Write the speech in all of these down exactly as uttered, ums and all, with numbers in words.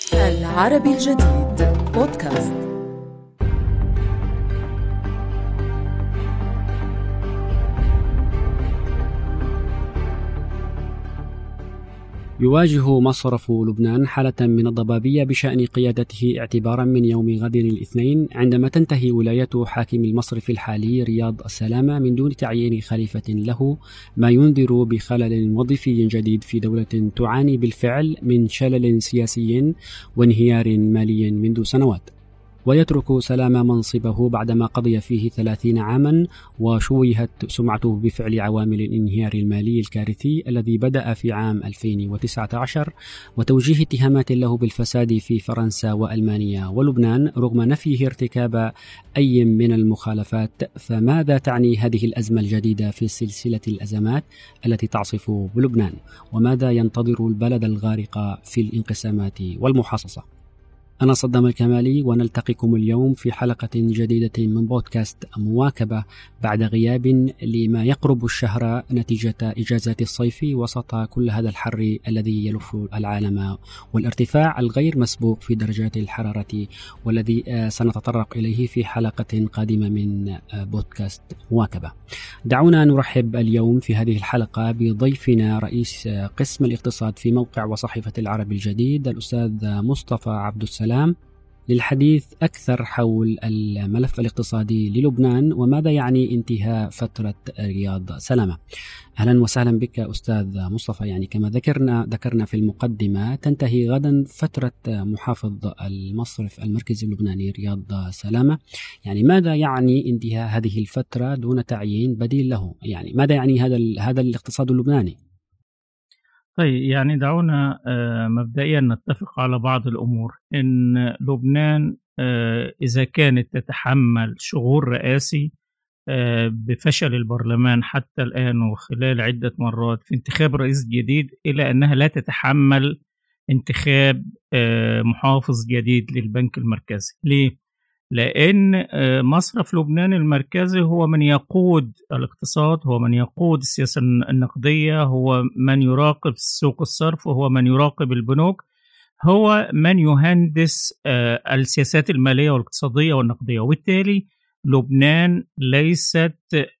العربي الجديد بودكاست. يواجه مصرف لبنان حالة من الضبابية بشأن قيادته اعتبارا من يوم غد الاثنين، عندما تنتهي ولاية حاكم المصرف الحالي رياض السلامة من دون تعيين خليفة له، ما ينذر بخلل وظيفي جديد في دولة تعاني بالفعل من شلل سياسي وانهيار مالي منذ سنوات. ويترك سلامة منصبه بعدما قضي فيه ثلاثين عاما وشوهت سمعته بفعل عوامل الانهيار المالي الكارثي الذي بدأ في عام ألفين وتسعة عشر، وتوجيه اتهامات له بالفساد في فرنسا وألمانيا ولبنان رغم نفيه ارتكاب أي من المخالفات. فماذا تعني هذه الأزمة الجديدة في سلسلة الأزمات التي تعصف بلبنان؟ وماذا ينتظر البلد الغارق في الانقسامات والمحاصصة؟ أنا صدام الكمالي، ونلتقيكم اليوم في حلقة جديدة من بودكاست مواكبة بعد غياب لما يقرب الشهر نتيجة إجازات الصيف وسط كل هذا الحر الذي يلف العالم والارتفاع الغير مسبوق في درجات الحرارة، والذي سنتطرق إليه في حلقة قادمة من بودكاست مواكبة. دعونا نرحب اليوم في هذه الحلقة بضيفنا رئيس قسم الاقتصاد في موقع وصحيفة العربي الجديد، الأستاذ مصطفى عبد السلام، للحديث أكثر حول الملف الاقتصادي للبنان وماذا يعني انتهاء فترة رياض سلامة. أهلا وسهلا بك أستاذ مصطفى. يعني كما ذكرنا ذكرنا في المقدمة، تنتهي غدا فترة محافظ المصرف المركزي اللبناني رياض سلامة. يعني ماذا يعني انتهاء هذه الفترة دون تعيين بديل له؟ يعني ماذا يعني هذا هذا الاقتصاد اللبناني؟ طيب، يعني دعونا مبدئيا نتفق على بعض الأمور. إن لبنان إذا كانت تتحمل شعور رئاسي بفشل البرلمان حتى الآن وخلال عدة مرات في انتخاب رئيس جديد، إلى أنها لا تتحمل انتخاب محافظ جديد للبنك المركزي. ليه؟ لأن مصرف لبنان المركزي هو من يقود الاقتصاد، هو من يقود السياسة النقدية، هو من يراقب سوق الصرف، وهو من يراقب البنوك، هو من يهندس السياسات المالية والاقتصادية والنقدية. وبالتالي لبنان ليست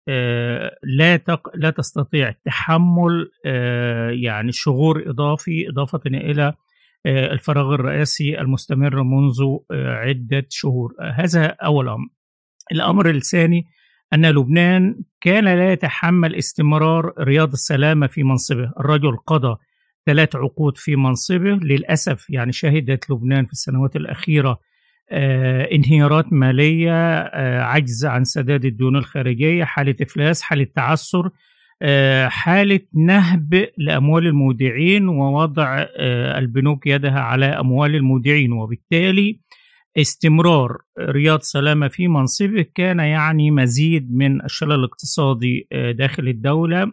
لا تق... لا تستطيع تحمل يعني شعور إضافي إضافة إلى الفراغ الرئاسي المستمر منذ عدة شهور. هذا أول أمر. الأمر الثاني أن لبنان كان لا يتحمل استمرار رياض السلامة في منصبه. الرجل قضى ثلاث عقود في منصبه، للأسف يعني شهدت لبنان في السنوات الأخيرة انهيارات مالية، عجز عن سداد الديون الخارجية، حالة إفلاس، حالة تعثر، حالة نهب لأموال المودعين ووضع البنوك يدها على أموال المودعين. وبالتالي استمرار رياض سلامة في منصبه كان يعني مزيد من الشلل الاقتصادي داخل الدولة،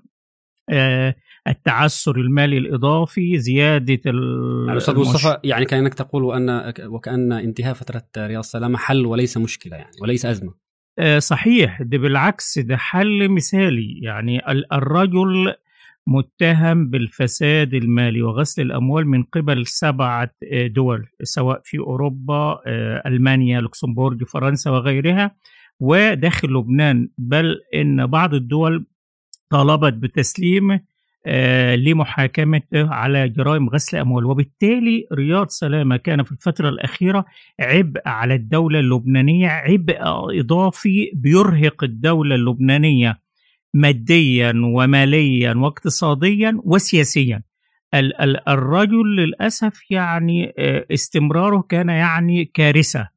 التعثر المالي الإضافي، زيادة يعني أستاذ مصطفى، يعني كأنك تقول وأن وكأن انتهاء فترة رياض سلامة حل وليس مشكلة، يعني وليس أزمة. صحيح، ده بالعكس، ده حل مثالي. يعني الرجل متهم بالفساد المالي وغسل الأموال من قبل سبعة دول، سواء في أوروبا، ألمانيا، لوكسمبورغ، فرنسا وغيرها، وداخل لبنان، بل إن بعض الدول طالبت بتسليمه لمحاكمته على جرائم غسل أموال. وبالتالي رياض سلامة كان في الفترة الأخيرة عبء على الدولة اللبنانية، عبء إضافي بيرهق الدولة اللبنانية ماديا وماليا واقتصاديا وسياسيا. الرجل للأسف يعني استمراره كان يعني كارثة.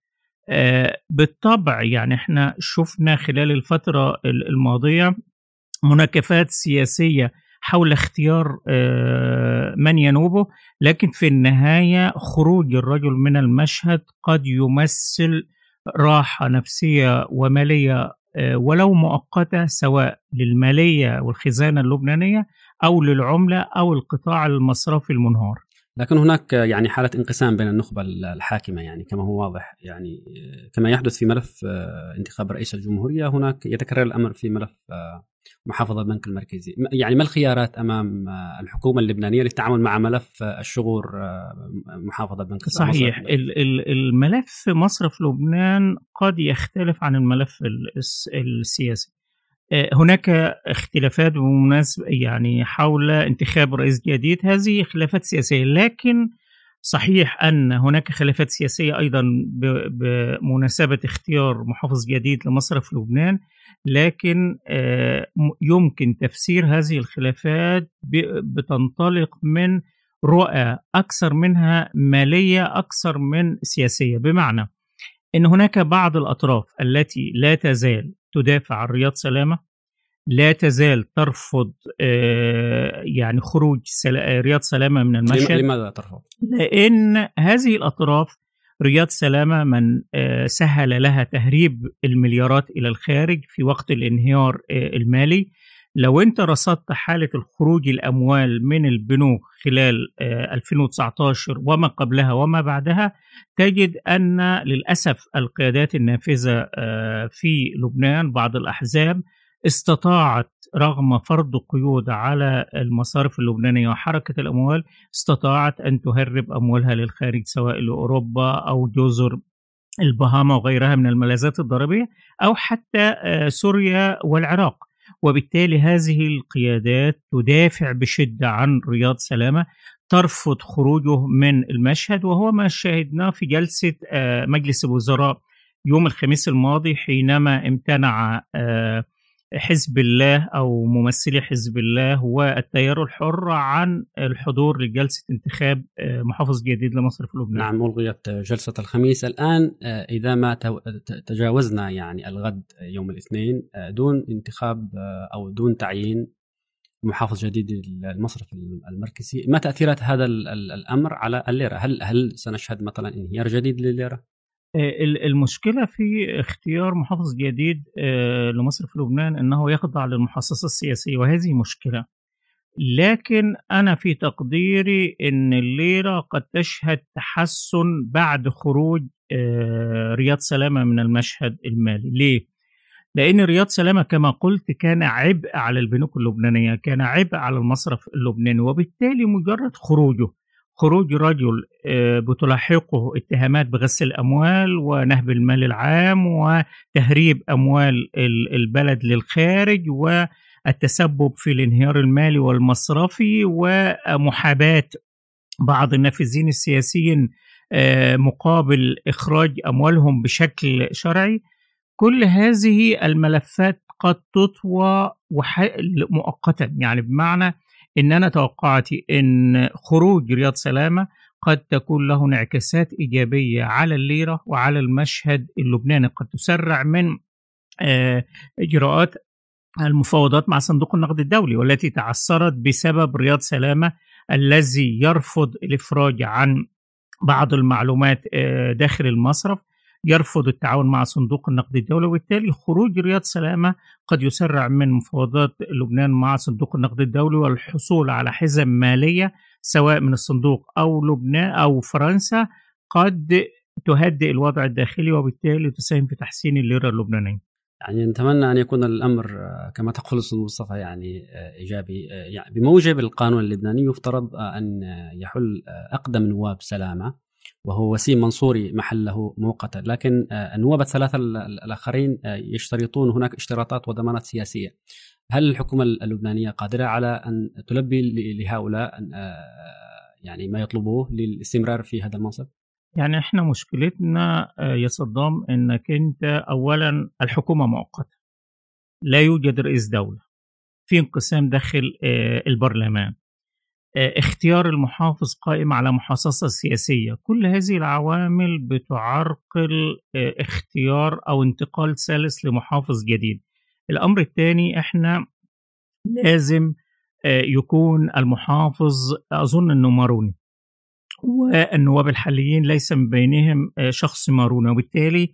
بالطبع يعني احنا شفنا خلال الفترة الماضية مناكفات سياسية حول اختيار من ينوبه، لكن في النهاية خروج الرجل من المشهد قد يمثل راحة نفسية ومالية ولو مؤقتة، سواء للمالية والخزانة اللبنانية أو للعملة أو القطاع المصرفي المنهار. لكن هناك يعني حالة انقسام بين النخبة الحاكمة، يعني كما هو واضح، يعني كما يحدث في ملف انتخاب رئيس الجمهورية، هناك يتكرر الأمر في ملف محافظ البنك المركزي. يعني ما الخيارات أمام الحكومة اللبنانية للتعامل مع ملف الشغور محافظ البنك المركزي؟ صحيح. الملف مصرف لبنان قد يختلف عن الملف السياسي. هناك اختلافات بمناسبة يعني حول انتخاب رئيس جديد، هذه خلافات سياسية، لكن صحيح أن هناك خلافات سياسية أيضا بمناسبة اختيار محافظ جديد لمصرف لبنان، لكن يمكن تفسير هذه الخلافات بتنطلق من رؤى أكثر منها مالية أكثر من سياسية، بمعنى أن هناك بعض الأطراف التي لا تزال تدافع عن رياض سلامة، لا تزال ترفض يعني خروج رياض سلامة من المشهد. لماذا ترفض؟ لأن هذه الأطراف رياض سلامة من سهل لها تهريب المليارات إلى الخارج في وقت الانهيار المالي. لو أنت رصدت حالة الخروج الأموال من البنوك خلال ألفين وتسعة عشر وما قبلها وما بعدها، تجد أن للأسف القيادات النافذة في لبنان بعض الأحزاب استطاعت رغم فرض قيود على المصارف اللبنانية وحركة الأموال، استطاعت أن تهرب أموالها للخارج سواء لأوروبا أو جزر البهاما وغيرها من الملاذات الضريبية أو حتى سوريا والعراق. وبالتالي هذه القيادات تدافع بشدة عن رياض سلامة، ترفض خروجه من المشهد، وهو ما شاهدناه في جلسة مجلس الوزراء يوم الخميس الماضي حينما امتنع حزب الله أو ممثلي حزب الله والتيار الحر عن الحضور لجلسة انتخاب محافظ جديد لمصرف لبنان. نعم، ألغيت جلسة الخميس. الآن إذا ما تجاوزنا يعني الغد يوم الاثنين دون انتخاب أو دون تعيين محافظ جديد للمصرف المركزي، ما تأثيرات هذا الأمر على الليرة؟ هل هل سنشهد مثلا انهيار جديد للليرة؟ المشكلة في اختيار محافظ جديد لمصرف لبنان أنه يخضع للمحاصصة السياسية، وهذه مشكلة. لكن أنا في تقديري أن الليرة قد تشهد تحسن بعد خروج رياض سلامة من المشهد المالي. ليه؟ لأن رياض سلامة كما قلت كان عبء على البنوك اللبنانية، كان عبء على المصرف اللبناني، وبالتالي مجرد خروجه خروج رجل بتلاحقه اتهامات بغسل الأموال ونهب المال العام وتهريب أموال البلد للخارج والتسبب في الانهيار المالي والمصرفي ومحاباة بعض النافذين السياسيين مقابل إخراج أموالهم بشكل شرعي. كل هذه الملفات قد تطوى مؤقتا، يعني بمعنى إن أنا توقعتي إن خروج رياض سلامة قد تكون له انعكاسات إيجابية على الليرة وعلى المشهد اللبناني، قد تسرع من إجراءات المفاوضات مع صندوق النقد الدولي والتي تعثرت بسبب رياض سلامة الذي يرفض الإفراج عن بعض المعلومات داخل المصرف، يرفض التعاون مع صندوق النقد الدولي، وبالتالي خروج رياض سلامة قد يسرع من مفاوضات لبنان مع صندوق النقد الدولي والحصول على حزم مالية سواء من الصندوق أو لبنان أو فرنسا قد تهدئ الوضع الداخلي وبالتالي تساهم في تحسين الليرة اللبنانية. يعني نتمنى أن يكون الأمر كما تقول أستاذ مصطفى يعني إيجابي. يعني بموجب القانون اللبناني يفترض أن يحل أقدم نواب سلامة وهو وسيم منصوري محله مؤقتا، لكن النواب الثلاثة الآخرين يشترطون هناك اشتراطات وضمانات سياسية. هل الحكومة اللبنانية قادرة على أن تلبي لهؤلاء يعني ما يطلبوه للاستمرار في هذا المنصب؟ يعني احنا مشكلتنا يا صدام انك انت اولا الحكومة مؤقتة، لا يوجد رئيس دولة، في انقسام داخل البرلمان، اختيار المحافظ قائم على محاصصة سياسية. كل هذه العوامل بتعرقل اختيار أو انتقال سلس لمحافظ جديد. الأمر الثاني احنا لازم يكون المحافظ أظن أنه ماروني، والنواب الحاليين ليس من بينهم شخص ماروني، وبالتالي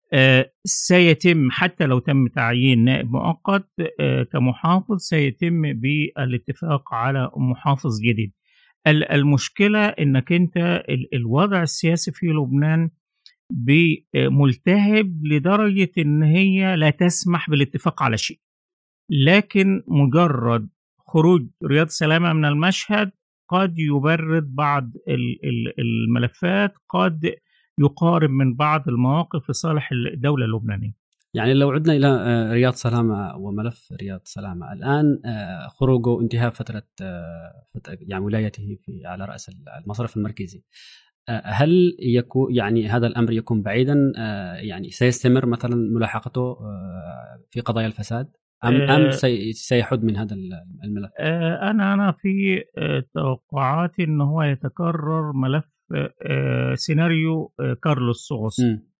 سيتم حتى لو تم تعيين نائب مؤقت كمحافظ سيتم بالاتفاق على محافظ جديد. المشكلة انك انت الوضع السياسي في لبنان ملتهب لدرجة ان هي لا تسمح بالاتفاق على شيء. لكن مجرد خروج رياض سلامة من المشهد قد يبرد بعض الملفات، قد يقارب من بعض المواقف في صالح الدولة اللبنانية. يعني لو عدنا إلى رياض سلامة وملف رياض سلامة الآن، خروجه انتهاء فترة يعني ولايته في على رأس المصرف المركزي، هل يكون يعني هذا الأمر يكون بعيدا، يعني سيستمر مثلا ملاحقته في قضايا الفساد أم أم سيحد من هذا الملف؟ أنا أنا في توقعاتي إن هو يتكرر ملف سيناريو كارلوس سوغوس.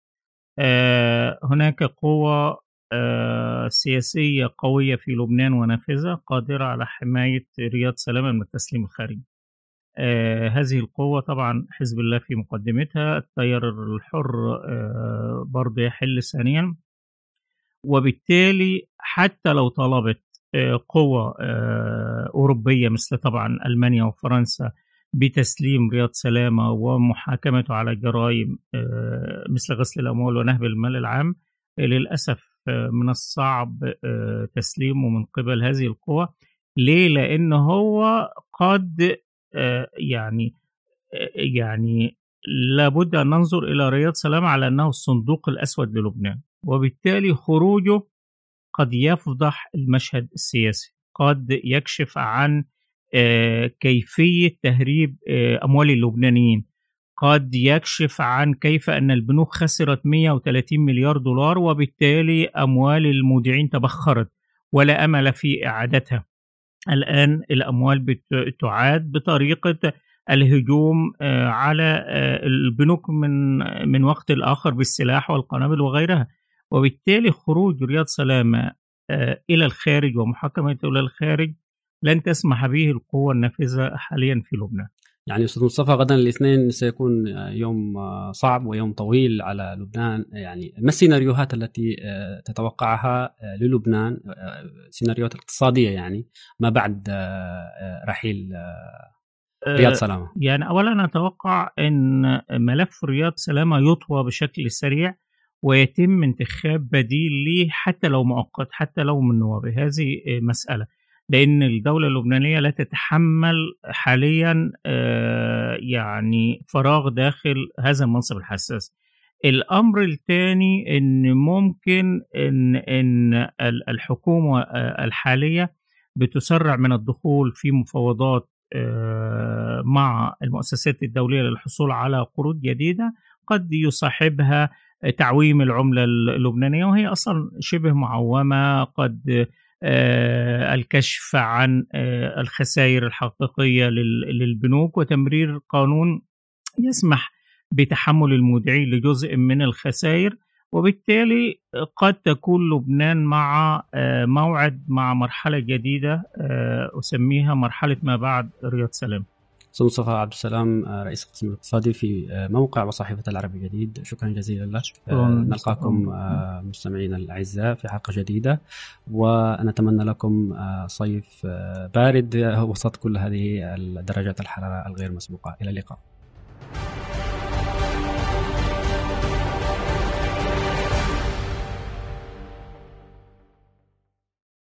هناك قوة سياسية قوية في لبنان ونافذة قادرة على حماية رياض سلامة من التسليم الخارجي. هذه القوة طبعا حزب الله في مقدمتها، التيار الحر برضه يحل ثانيا، وبالتالي حتى لو طلبت قوة أوروبية مثل طبعا ألمانيا وفرنسا بتسليم رياض سلامة ومحاكمته على جرائم مثل غسل الأموال ونهب المال العام، للأسف من الصعب تسليمه من قبل هذه القوة. ليه؟ لأن هو قد يعني يعني لابد أن ننظر إلى رياض سلامة على أنه الصندوق الأسود للبنان، وبالتالي خروجه قد يفضح المشهد السياسي، قد يكشف عن كيفية تهريب أموال اللبنانيين، قد يكشف عن كيف أن البنوك خسرت مئة وثلاثين مليار دولار، وبالتالي أموال المودعين تبخرت ولا أمل في إعادتها. الآن الأموال بتعاد بطريقة الهجوم على البنوك من من وقت لآخر بالسلاح والقنابل وغيرها، وبالتالي خروج رياض سلامة إلى الخارج ومحاكمته إلى الخارج لن تسمح به القوة النافذة حاليا في لبنان. يعني أستاذ مصطفى، غدا الاثنين سيكون يوم صعب ويوم طويل على لبنان. يعني ما السيناريوهات التي تتوقعها للبنان، سيناريوهات اقتصادية يعني ما بعد رحيل رياض سلامة؟ يعني أولا أتوقع أن ملف رياض سلامة يطوى بشكل سريع ويتم انتخاب بديل ليه حتى لو مؤقت، حتى لو من نوابه. هذه مسألة، لأن الدولة اللبنانية لا تتحمل حاليا يعني فراغ داخل هذا المنصب الحساس. الأمر الثاني أن ممكن أن, إن الحكومة الحالية بتسرع من الدخول في مفاوضات مع المؤسسات الدولية للحصول على قروض جديدة قد يصاحبها تعويم العملة اللبنانية، وهي أصلا شبه معومة. قد الكشف عن الخسائر الحقيقية للبنوك وتمرير قانون يسمح بتحمل المودعين لجزء من الخسائر، وبالتالي قد تكون لبنان مع موعد مع مرحلة جديدة أسميها مرحلة ما بعد رياض سلام. أستاذ مصطفى عبد السلام، رئيس القسم الاقتصادي في موقع وصحيفة العربي الجديد، شكرا جزيلا لك. نلقاكم مستمعينا الأعزاء في حلقة جديدة، ونتمنى لكم صيف بارد وسط كل هذه درجات الحرارة الغير مسبوقة. إلى اللقاء.